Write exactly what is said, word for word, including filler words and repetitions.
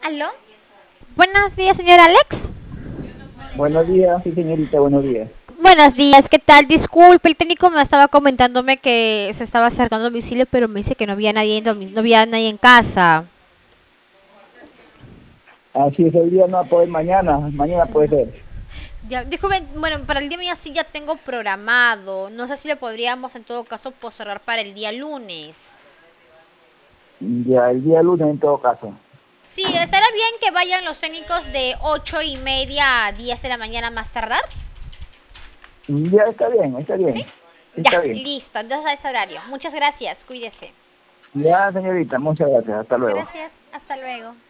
¿Aló? Buenos días, señor Alex. Buenos días, sí señorita, buenos días. Buenos días, ¿qué tal? Disculpe, el técnico me estaba comentándome que se estaba acercando a domicilio, pero me dice que no había nadie en, domi- no había nadie en casa. Así es, hoy día no va a poder, mañana, mañana puede ser. Ya, disculpe, bueno, para el día de mañana sí ya tengo programado. No sé si le podríamos en todo caso postergar para el día lunes. Ya el día lunes en todo caso. Sí, estará bien que vayan los técnicos de ocho y media a diez de la mañana más tardar. Ya está bien, está ¿Sí? bien, Ya, está bien. listo. Entonces a ese horario. Muchas gracias. Cuídese. Ya señorita, muchas gracias, hasta luego. Gracias. Hasta luego.